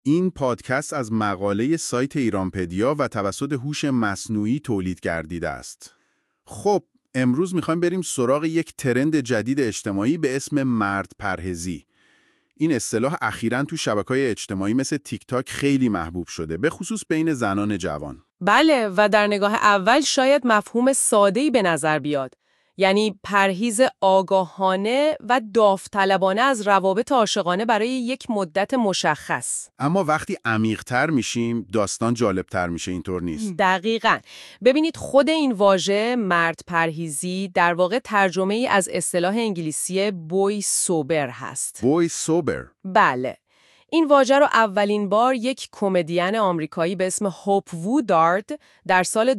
این پادکست از مقاله سایت ایرانپدیا و توسط هوش مصنوعی تولید گردیده است. خب، امروز میخوایم بریم سراغ یک ترند جدید اجتماعی به اسم مرد پرهیزی. این اصطلاح اخیراً تو شبکه‌های اجتماعی مثل تیک تاک خیلی محبوب شده، به خصوص بین زنان جوان. بله، و در نگاه اول شاید مفهوم ساده‌ای به نظر بیاد. یعنی پرهیز آگاهانه و داوطلبانه از روابط عاشقانه برای یک مدت مشخص. اما وقتی عمیق‌تر میشیم، داستان جالب‌تر میشه، اینطور نیست؟ دقیقاً. ببینید خود این واژه مرد پرهیزی در واقع ترجمه‌ای از اصطلاح انگلیسی بوی سوبر هست. بوی سوبر. بله. این واژه رو اولین بار یک کمدین آمریکایی به اسم هوپ وودارد در سال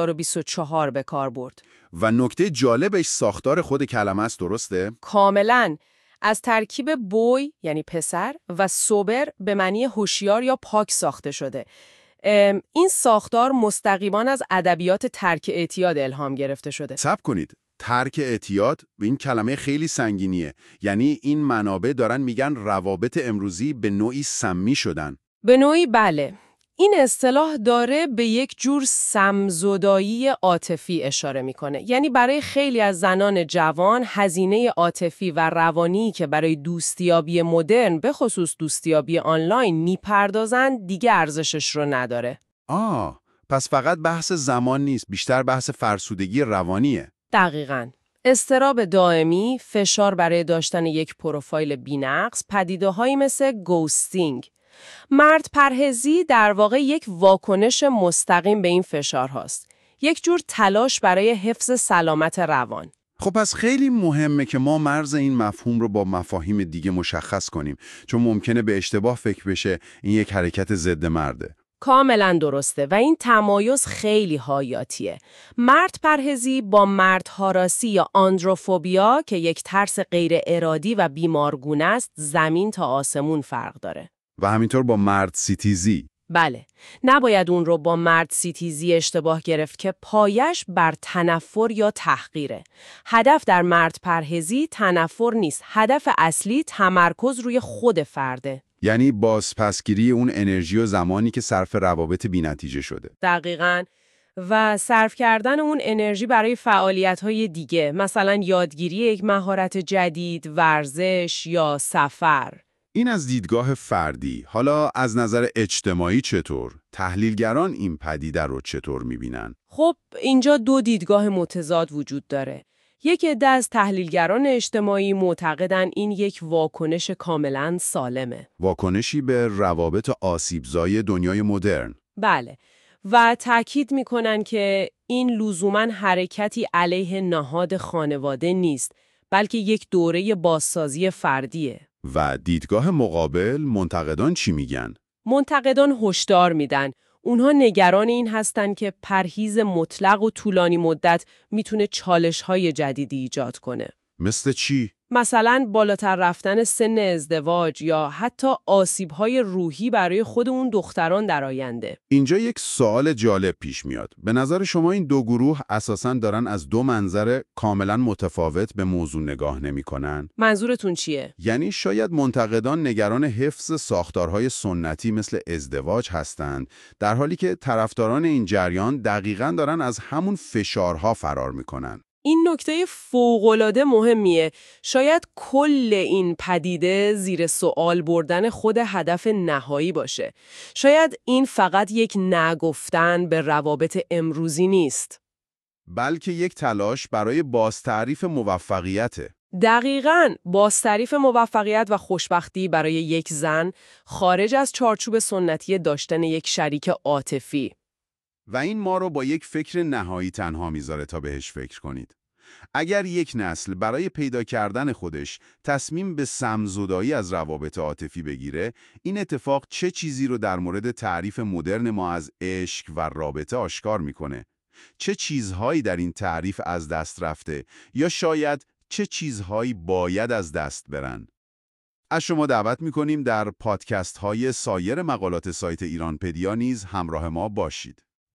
2024 به کار برد. و نکته جالبش ساختار خود کلمه است، درسته؟ کاملاً. از ترکیب بوی یعنی پسر و سوبر به معنی هوشیار یا پاک ساخته شده. این ساختار مستقیما از ادبیات ترک اعتیاد الهام گرفته شده. صبر کنید. ترک اعتیاد به این کلمه خیلی سنگینیه. یعنی این منابع دارن میگن روابط امروزی به نوعی سمی شدن. به نوعی بله. این اصطلاح داره به یک جور سمزدایی عاطفی اشاره میکنه. یعنی برای خیلی از زنان جوان هزینه عاطفی و روانی که برای دوستیابی مدرن به خصوص دوستیابی آنلاین میپردازن دیگه ارزشش رو نداره. پس فقط بحث زمان نیست، بیشتر بحث فرسودگی روانیه. دقیقاً. اضطراب دائمی، فشار برای داشتن یک پروفایل بی‌نقص، پدیده‌هایی مثل گوستینگ. مرد پرهیزی در واقع یک واکنش مستقیم به این فشارهاست. یک جور تلاش برای حفظ سلامت روان. خب پس خیلی مهمه که ما مرز این مفهوم رو با مفاهیم دیگه مشخص کنیم، چون ممکنه به اشتباه فکر بشه این یک حرکت ضد مرده. کاملا درسته و این تمایز خیلی حیاتیه. مرد پرهیزی با مرد هاراسی یا آندروفوبیا که یک ترس غیر ارادی و بیمارگونه است زمین تا آسمون فرق داره. و همینطور با مرد سیتیزی. بله، نباید اون رو با مرد سیتیزی اشتباه گرفت که پایش بر تنفر یا تحقیره. هدف در مرد پرهیزی تنفر نیست، هدف اصلی تمرکز روی خود فرده. یعنی بازپسگیری اون انرژی و زمانی که صرف روابط بی‌نتیجه شده. دقیقاً. و صرف کردن اون انرژی برای فعالیت‌های دیگه، مثلا یادگیری یک مهارت جدید، ورزش یا سفر. این از دیدگاه فردی. حالا از نظر اجتماعی چطور؟ تحلیلگران این پدیده رو چطور می‌بینن؟ خب اینجا دو دیدگاه متضاد وجود داره. یک عده از تحلیلگران اجتماعی معتقدن این یک واکنش کاملاً سالمه. واکنشی به روابط آسیبزای دنیای مدرن. بله. و تأکید میکنن که این لزوماً حرکتی علیه نهاد خانواده نیست، بلکه یک دوره بازسازی فردیه. و دیدگاه مقابل منتقدان چی میگن؟ منتقدان هشدار میدن. اونها نگران این هستن که پرهیز مطلق و طولانی مدت میتونه چالش‌های جدیدی ایجاد کنه. مثل چی؟ مثلا بالاتر رفتن سن ازدواج یا حتی آسیب‌های روحی برای خود اون دختران در آینده. اینجا یک سوال جالب پیش میاد. به نظر شما این دو گروه اساساً دارن از دو منظر کاملاً متفاوت به موضوع نگاه نمی‌کنن؟ منظورتون چیه؟ یعنی شاید منتقدان نگران حفظ ساختارهای سنتی مثل ازدواج هستند، در حالی که طرفداران این جریان دقیقاً دارن از همون فشارها فرار می‌کنن. این نکته فوق‌العاده مهمیه. شاید کل این پدیده زیر سوال بردن خود هدف نهایی باشه. شاید این فقط یک نگفتن به روابط امروزی نیست. بلکه یک تلاش برای بازتعریف موفقیته. دقیقاً. بازتعریف موفقیت و خوشبختی برای یک زن خارج از چارچوب سنتی داشتن یک شریک عاطفی. و این ما رو با یک فکر نهایی تنها میذاره تا بهش فکر کنید. اگر یک نسل برای پیدا کردن خودش تصمیم به سمزدایی از روابط عاطفی بگیره، این اتفاق چه چیزی رو در مورد تعریف مدرن ما از عشق و رابطه آشکار میکنه؟ چه چیزهایی در این تعریف از دست رفته یا شاید چه چیزهایی باید از دست برن؟ از شما دعوت میکنیم در پادکست های سایر مقالات سایت ایرانپدیا نیز همراه ما باشید.